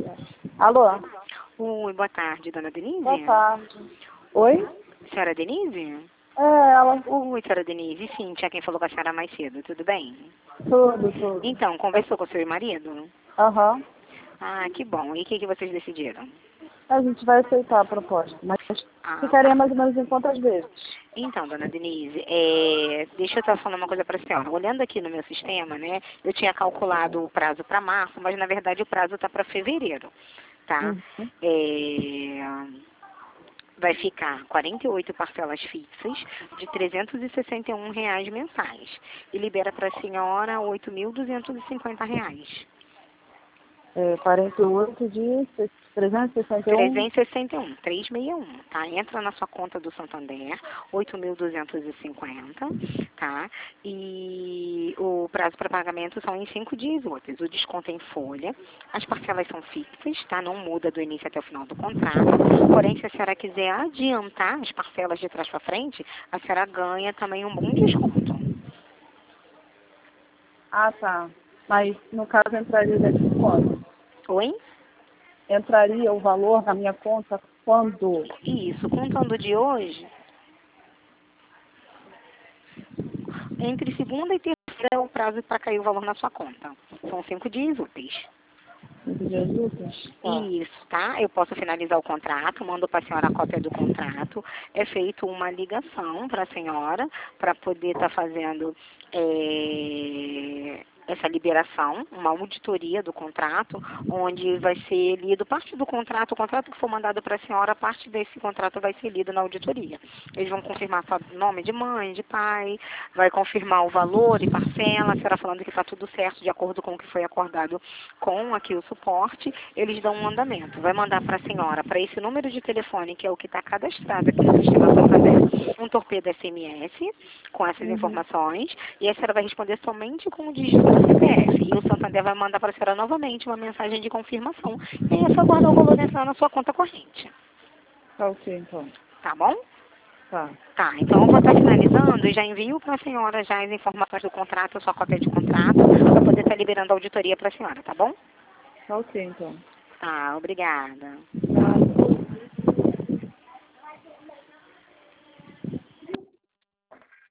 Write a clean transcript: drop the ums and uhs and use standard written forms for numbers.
Alô? Oi, boa tarde, dona Denise. Boa tarde. Oi? Senhora Denise? Ela. Oi, senhora Denise. Sim, tinha quem falou com a senhora mais cedo, tudo bem? Tudo. Então, conversou com o seu marido? Aham. Ah, que bom. E o que vocês decidiram? A gente vai aceitar a proposta, mas Ah, ficaria tá. mais ou menos em quantas vezes? Então, dona Denise, deixa eu estar falando uma coisa para a senhora. Olhando aqui no meu sistema, né, eu tinha calculado o prazo para março, mas na verdade o prazo está para fevereiro, tá? Uhum. Vai ficar 48 parcelas fixas de R$ 361 mensais e libera para a senhora R$ 8.250. 48 de 361. 361, tá? Entra na sua conta do Santander, 8.250, tá? E o prazo para pagamento são em 5 dias úteis. O desconto é em folha, as parcelas são fixas, tá? Não muda do início até o final do contrato. Porém, se a senhora quiser adiantar as parcelas de trás para frente, a senhora ganha também um bom desconto. Ah, tá. Mas no caso entraria daqui quando? Oi? Entraria o valor na minha conta quando? Isso, contando de hoje, entre segunda e terça é o prazo para cair o valor na sua conta. São 5 dias úteis. 5 dias úteis? Tá. Isso, tá? Eu posso finalizar o contrato, mando para a senhora a cópia do contrato. É feito uma ligação para a senhora para poder estar fazendo essa liberação, uma auditoria do contrato, onde vai ser lido parte do contrato, o contrato que for mandado para a senhora, parte desse contrato vai ser lido na auditoria. Eles vão confirmar o nome de mãe, de pai, vai confirmar o valor e parcela, a senhora falando que está tudo certo de acordo com o que foi acordado com aqui o suporte, eles dão um andamento. Vai mandar para a senhora, para esse número de telefone, que é o que está cadastrado aqui no sistema Santander, um torpedo SMS com essas informações, e a senhora vai responder somente com o dígito do CPF. E o Santander vai mandar para a senhora novamente uma mensagem de confirmação. E aí é só guardar o valor entrar na sua conta corrente. Tá ok, então. Tá bom? Tá. Tá, então eu vou estar finalizando e já envio para a senhora já as informações do contrato, a sua cópia de contrato, para poder estar liberando a auditoria para a senhora, tá bom? Tá ok, então. Tá, obrigada.